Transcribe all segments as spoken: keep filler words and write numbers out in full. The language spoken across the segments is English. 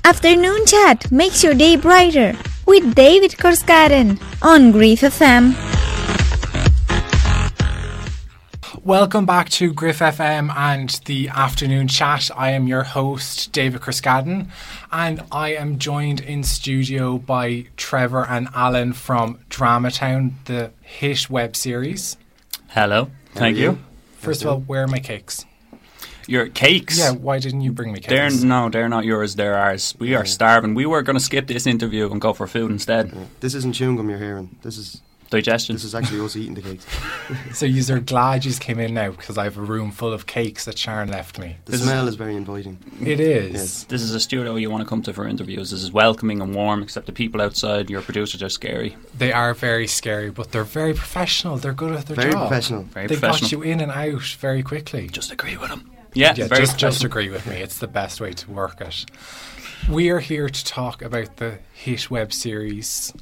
Afternoon Chat makes your day brighter with David Coscaden on Griff F M. Welcome back to Griff F M and the Afternoon Chat. I am your host, David Coscaden, and I am joined in studio by Trevor and Alan from Dramatown, the hit web series. Hello, thank you. First of all, where are my cakes? Your cakes? Yeah, why didn't you bring me cakes? They're, no, they're not yours, they're ours. We are starving. We were going to skip this interview and go for food instead. Yeah. This isn't chewing gum you're hearing. This is digestion. This is actually us eating the cakes. So you are glad you came in now because I have a room full of cakes that Sharon left me. The this smell is, is very inviting. It is. Yes. This is a studio you want to come to for interviews. This is welcoming and warm, except the people outside, your producers, are scary. They are very scary, but they're very professional. They're good at their very job. Professional. Very they professional. got you in and out very quickly. Just agree with them. Yeah, yeah very just, just agree with me. It's the best way to work it. We are here to talk about the hit web series.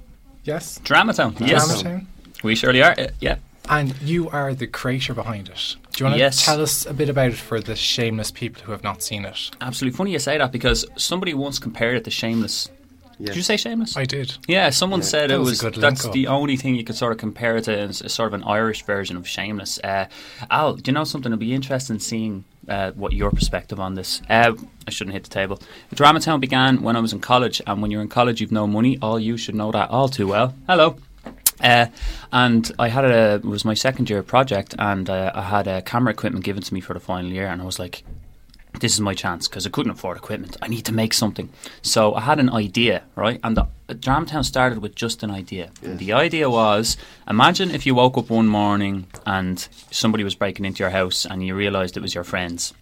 Yes? Dramatown. Yes. Dramatown. We surely are, yeah. And you are the creator behind it. Do you want to yes. tell us a bit about it for the shameless people who have not seen it? Absolutely. Funny you say that because somebody once compared it to Shameless. Yes. Did you say Shameless? I did. Yeah, someone yeah. said that it was, was, that's the only thing you could sort of compare it to as, as sort of an Irish version of Shameless. Uh, Al, do you know something? It'd be interesting seeing uh, what your perspective on this. Uh, I shouldn't hit the table. Dramatown began when I was in college, and when you're in college, you've no money. All you should know that all too well. Hello. Uh, and I had a, it was my second year project, and uh, I had a camera equipment given to me for the final year, and I was like, this is my chance because I couldn't afford equipment. I need to make something. So I had an idea, right? And the, uh, Dramatown started with just an idea. Yes. The idea was, imagine if you woke up one morning and somebody was breaking into your house and you realised it was your friends.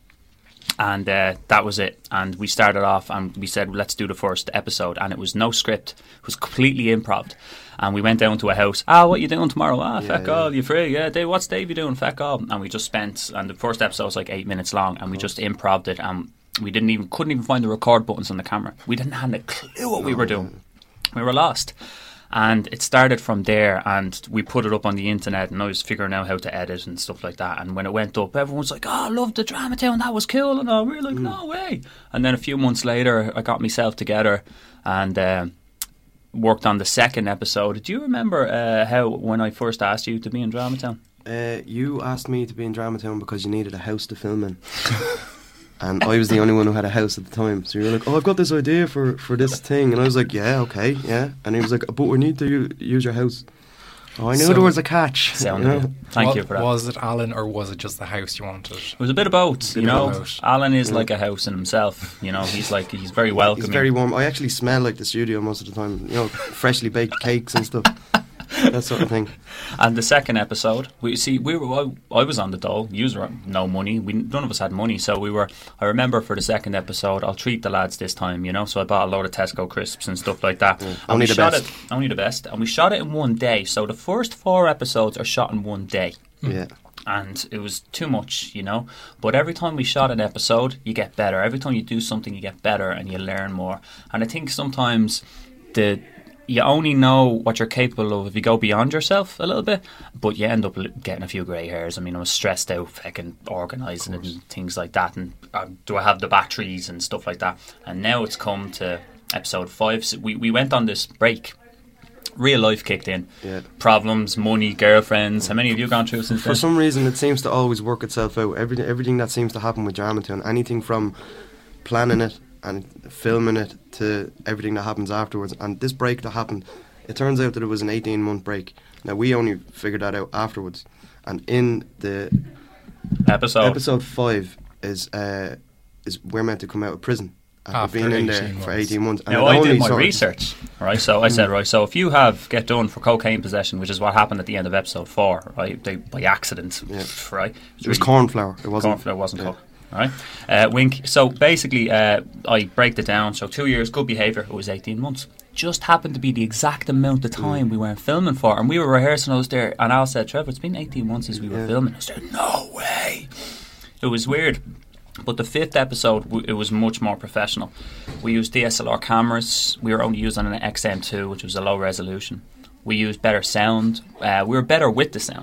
And uh, that was it. And we started off and we said, let's do the first episode. And it was no script. It was completely improv. And we went down to a house. Ah, what are you doing tomorrow? Ah, yeah, feck yeah. all, you free? Yeah, Dave, what's Dave you doing? Feck all. And we just spent, and the first episode was like eight minutes long, and we just improv'd it, and we didn't even, couldn't even find the record buttons on the camera. We didn't have a clue what we were doing. We were lost. And it started from there, and we put it up on the internet, and I was figuring out how to edit and stuff like that. And when it went up, everyone's like, oh, I love the Dramatown, that was cool. And all. We were like, mm. no way. And then a few months later, I got myself together and uh, worked on the second episode. Do you remember uh, how, when I first asked you to be in Dramatown? Uh, you asked me to be in Dramatown because you needed a house to film in. And I was the only one who had a house at the time. So you were like, oh, I've got this idea for, for this thing. And I was like, yeah, okay, yeah. And he was like, but we need to u- use your house. Oh, I knew So- there was a catch. Sound you know? good. Thank Wa- you for that. Was it Alan or was it just the house you wanted? It was a bit of both, you Bit know. of both. Alan is Yeah. like a house in himself, you know. He's like, he's very welcoming. It's very warm. I actually smell like the studio most of the time. You know, freshly baked cakes and stuff. That sort of thing. And the second episode, we see, we were. I, I was on the dole. You were no money. We none of us had money, so we were. I remember for the second episode, I'll treat the lads this time, you know. So I bought a load of Tesco crisps and stuff like that. Yeah, And only we the shot best. It, only the best. And we shot it in one day. So the first four episodes are shot in one day. Yeah. And it was too much, you know. But every time we shot an episode, you get better. Every time you do something, you get better and you learn more. And I think sometimes the you only know what you're capable of if you go beyond yourself a little bit, but you end up li- getting a few grey hairs. I mean, I was stressed out fucking organising it and things like that. And um, do I have the batteries and stuff like that? And now it's come to episode five. So we, we went on this break. Real life kicked in. Yeah. Problems, money, girlfriends. How many have you gone through since For then? some reason, it seems to always work itself out. Everything, everything that seems to happen with Dramatown, anything from planning it and filming it to everything that happens afterwards. And this break that happened, it turns out that it was an eighteen month break. Now, we only figured that out afterwards. And in the Episode. episode five is uh, is we're meant to come out of prison after, After being in there eighteen for months. eighteen months. And Now, it I only did my sort of- research, right? So I said, right, so if you have get done for cocaine possession, which is what happened at the end of episode four, right, they, by accident, Yeah. right? It was corn flour. It wasn't. Corn flour wasn't yeah. coke. All right, uh, wink. So basically, uh, I break it down. So two years, good behaviour. It was eighteen months. Just happened to be the exact amount of time Mm. we weren't filming for, and we were rehearsing. I was there, and Al said, "Trevor, it's been eighteen months since we were Yeah. filming." I was there, no way. It was weird. But the fifth episode, w- it was much more professional. We used D S L R cameras. We were only using an X M two, which was a low resolution. We used better sound. Uh, we were better with the sound.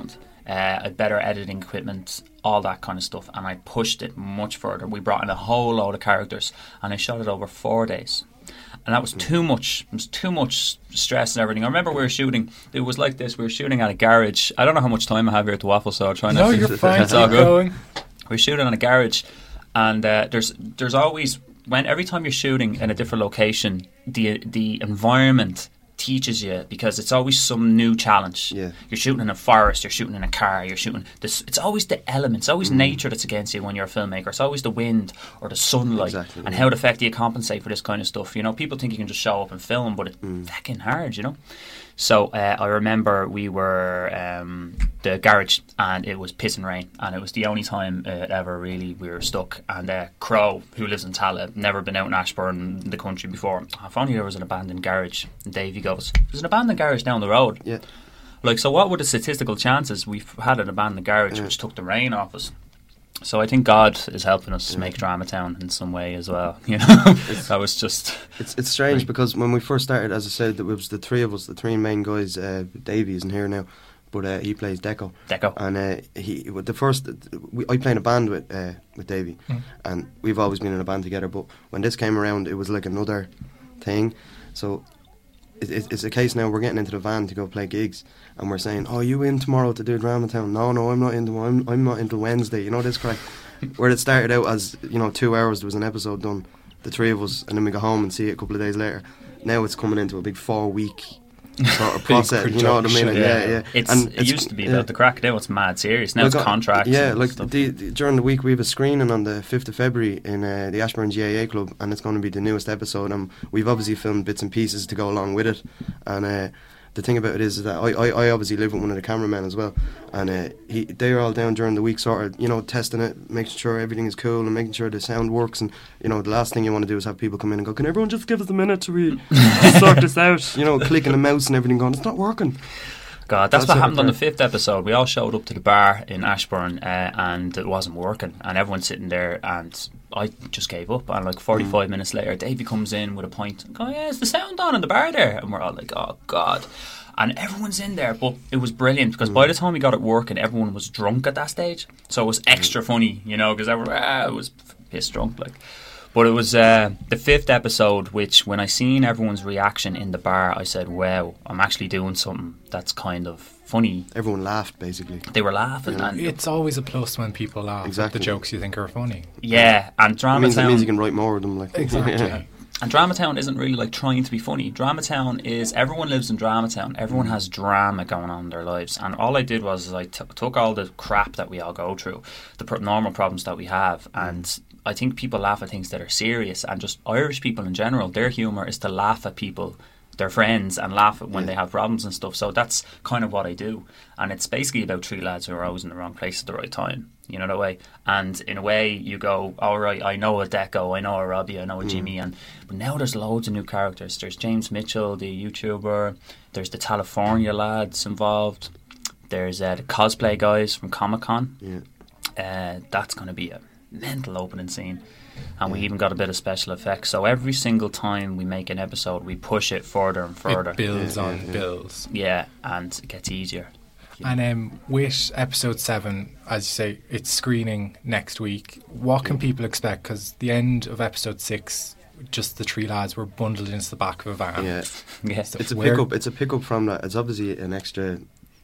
Uh, I had better editing equipment, all that kind of stuff, and I pushed it much further. We brought in a whole load of characters, and I shot it over four days. And that was too much. It was too much stress and everything. I remember we were shooting. It was like this. We were shooting at a garage. I don't know how much time I have here at the Waffle, so I'll try not No, to. you're fine. It's all Keep good. going. We were shooting in a garage, and uh, there's there's always when every time you're shooting in a different location, the the environment teaches you, because it's always some new challenge. Yeah. You're shooting in a forest, you're shooting in a car, you're shooting this. It's always the elements, always Mm. nature that's against you when you're a filmmaker. It's always the wind or the sunlight, Exactly, and yeah. how the effect do you compensate for this kind of stuff. You know, people think you can just show up and film, but it's Mm. fucking hard. You know. So uh, I remember we were um, the garage, and it was pissing rain, and it was the only time uh, ever really we were stuck. And uh, Crow, who lives in Tala, never been out in Ashburn, the country before. If only there was an abandoned garage. And Davey goes, "There's an abandoned garage down the road." Yeah. Like, so what were the statistical chances? We've had an abandoned garage, Yeah. which took the rain off us. So I think God is helping us make Dramatown in some way as well. You know, that was just It's it's strange Right. because when we first started, as I said, it was the three of us, the three main guys. Uh, Davey isn't here now, but uh, he plays Deco. Deco. And uh, he with the first, we, I play in a band with uh, with Davey, Mm. and we've always been in a band together. But when this came around, it was like another thing. So it, it, it's a case now. We're getting into the van to go play gigs, and we're saying, "Oh, you in tomorrow to do Dramatown?" No, no, I'm not in tomorrow. I'm, I'm not until Wednesday. You know this crack. Where it started out as, you know, two hours, there was an episode done, the three of us, and then we go home and see it a couple of days later. Now it's coming into a big four week sort of process. You know what I mean? production, Yeah, yeah. It's, And it used to be yeah. about the crack. Now it's mad serious. Now Like, it's uh, contracts. Yeah, and like stuff. the, the, during the week we have a screening on the fifth of February in uh, the Ashburn G A A Club, and it's going to be the newest episode. And we've obviously filmed bits and pieces to go along with it. And uh, the thing about it is that I, I, I obviously live with one of the cameramen as well, and uh, he they're all down during the week, sort of, you know, testing it, making sure everything is cool and making sure the sound works. And you know, the last thing you want to do is have people come in and go, "Can everyone just give us a minute to we sort this out?" You know, clicking the mouse and everything, going, "It's not working." God, that's, That's what it, happened on the okay. fifth episode. We all showed up to the bar in Ashburn, uh, and it wasn't working, and everyone's sitting there, and I just gave up. And like forty-five minutes later, Davey comes in with a pint and goes, "Yeah, is the sound on in the bar there?" And we're all like, "Oh God." And everyone's in there, but it was brilliant because by the time we got it working, everyone was drunk at that stage, so it was extra funny, you know, because everyone ah, was pissed drunk, like. But it was uh, the fifth episode, which when I seen everyone's reaction in the bar, I said, "Wow, I'm actually doing something that's kind of funny." Everyone laughed, basically. They were laughing, Yeah. and It's always a plus when people laugh at Exactly. the jokes you think are funny. yeah, and It means, it means you Dramatown. can write more of them. Like Exactly. Yeah. And Dramatown isn't really like trying to be funny. Dramatown is everyone lives in Dramatown. Everyone has drama going on in their lives. And all I did was is I t- took all the crap that we all go through, the pro- normal problems that we have, and I think people laugh at things that are serious. And just Irish people in general, their humour is to laugh at people, their friends, and laugh at when Yeah. they have problems and stuff. So that's kind of what I do. And it's basically about three lads who are always in the wrong place at the right time. You know that way. And in a way, you go, all right, I know a Deco, I know a Robbie, I know a Jimmy, and but now there's loads of new characters. There's James Mitchell, the YouTuber. There's the California lads involved. There's uh, the cosplay guys from Comic Con. Yeah. Uh, that's going to be a mental opening scene. And we even got a bit of special effects. So every single time we make an episode, we push it further and further. It builds Yeah, on yeah, yeah. builds. Yeah, and it gets easier. And um, with episode seven, as you say, it's screening next week. What can people expect? Because the end of episode six, just the three lads were bundled into the back of a van. Yeah. Yeah. So It's a where- pickup. It's a pickup from that. It's obviously an extra.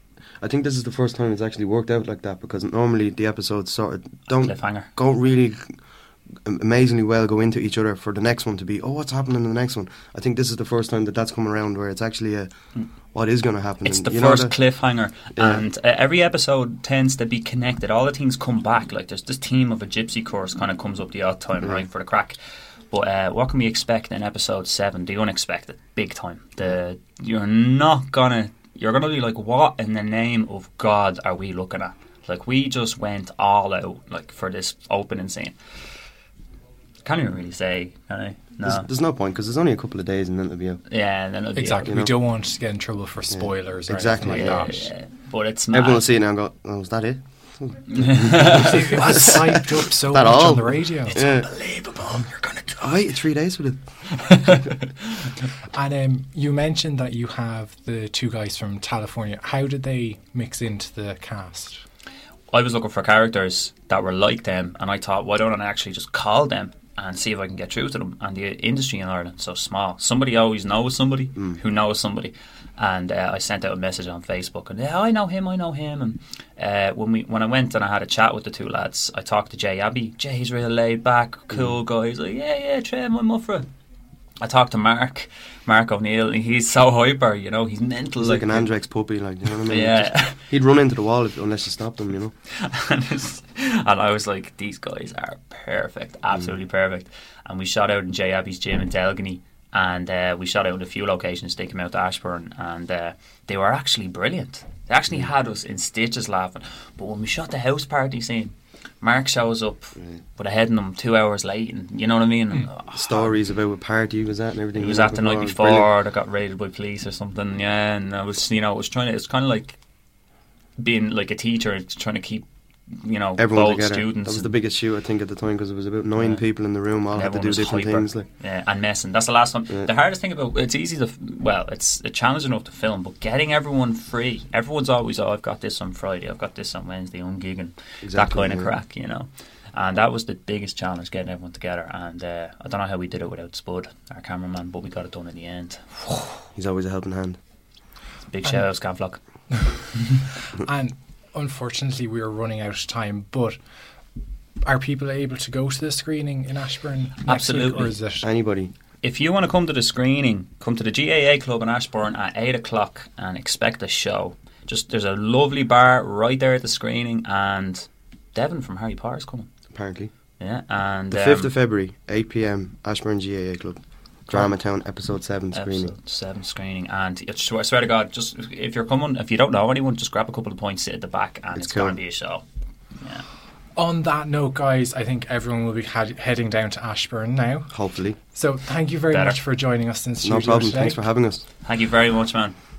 I think this is the first time it's actually worked out like that, because normally the episodes sort of don't Cliffhanger. go really amazingly well go into each other for the next one to be, oh, what's happening in the next one. I think this is the first time that that's come around where it's actually a what is going to happen. It's And the you know first that- cliffhanger, Yeah. and uh, every episode tends to be connected. All the things come back. Like there's this theme of a gypsy course kind of comes up the odd time, Yeah. right, for the crack. But uh, what can we expect in episode seven? The unexpected, big time. The you're not gonna you're gonna be like, what in the name of God are we looking at? Like we just went all out like for this opening scene. Can't even really say, can I? No. There's, there's no point because there's only a couple of days and then it'll be out. Yeah, and then it'll be Exactly. you We know? don't want to get in trouble for spoilers or Exactly, anything yeah, like that. yeah. But it's mad. Everyone will see it now and go, oh, is that it? It was hyped up so That much all? on the radio. Yeah. Unbelievable. You're gonna die. I waited three days for it. And um, you mentioned that you have the two guys from California. How did they mix into the cast? I was looking for characters that were like them, and I thought, why don't I actually just call them and see if I can get through to them? And the industry in Ireland is so small. Somebody always knows somebody mm. who knows somebody. And uh, I sent out a message on Facebook, and yeah, I know him, I know him. And uh, when we when I went and I had a chat with the two lads, I talked to Jay Abbey. Jay's real laid back, cool mm. guy. He's like, yeah, yeah, Trey, my muffra. I talked to Mark, Mark O'Neill, and he's so hyper, you know, he's mental. He's like, like an Andrex puppy, like, you know what I mean? Yeah. Just, he'd run into the wall if, unless you stopped him, you know. and, and I was like, these guys are perfect, absolutely mm. perfect. And we shot out in Jay Abbey's gym in Delgany, and uh, we shot out in a few locations. They came out to Ashbourne, and uh, they were actually brilliant. They actually mm. had us in stitches laughing. But when we shot the house party scene, Mark shows up right. with a head in him two hours late, and you know what I mean? And, oh, stories about what party he was at and everything. He was at the night before, that got raided by police or something, yeah, and I was, you know, I was trying to, it's kind of like being like a teacher, trying to keep, you know, everyone both together. students. That was the biggest shoot, I think, at the time, because it was about nine yeah. people in the room, all had to do different hyper. things. Like. Yeah, and messing. That's the last one. Yeah. The hardest thing about it's easy to, well, it's a challenge enough to film, but getting everyone free. Everyone's always, oh, I've got this on Friday, I've got this on Wednesday, I'm gigging. Exactly, that kind of yeah. crack, you know. And that was the biggest challenge, getting everyone together. And uh, I don't know how we did it without Spud, our cameraman, but we got it done in the end. He's always a helping hand. Big shout out, Scanflock. And unfortunately, we are running out of time, but are people able to go to the screening in Ashbourne next Absolutely. week, or is it anybody? If you want to come to the screening, come to the G A A Club in Ashbourne at eight o'clock and expect a show. Just there's a lovely bar right there at the screening, and Devon from Harry Potter's coming. Apparently. Yeah, and the fifth um, of February, eight p.m, Ashbourne G A A Club. Drama Town episode seven screening. Episode seven screening, and I swear, I swear to God, just if you're coming, if you don't know anyone, just grab a couple of points, sit at the back, and it's, it's cool. going to be a show. Yeah. On that note, guys, I think everyone will be had, heading down to Ashbourne now. Hopefully. So thank you very Better. much for joining us in studio No problem. today. Thanks for having us. Thank you very much, man.